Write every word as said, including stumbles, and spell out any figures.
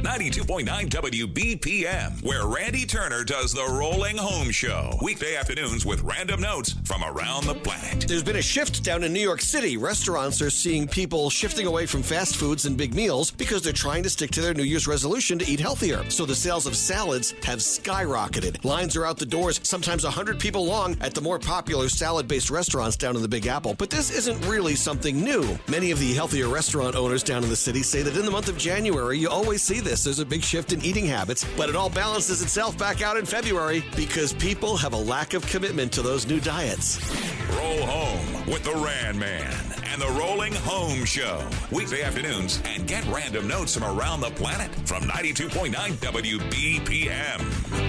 ninety-two point nine W B P M, where Randy Turner does the Rolling Home Show. Weekday afternoons with random notes from around the planet. There's been a shift down in New York City. Restaurants are seeing people shifting away from fast foods and big meals because they're trying to stick to their New Year's resolution to eat healthier. So the sales of salads have skyrocketed. Lines are out the doors, sometimes one hundred people long at the more popular salad-based restaurants down in the Big Apple. But this isn't really something new. Many of the healthier restaurant owners down in the city say that in the month of January, you always see this. There's a big shift in eating habits, but it all balances itself back out in February because people have a lack of commitment to those new diets. Roll home with the Ran Man and the Rolling Home Show. Weekday afternoons, and get random notes from around the planet from ninety-two point nine W B P M.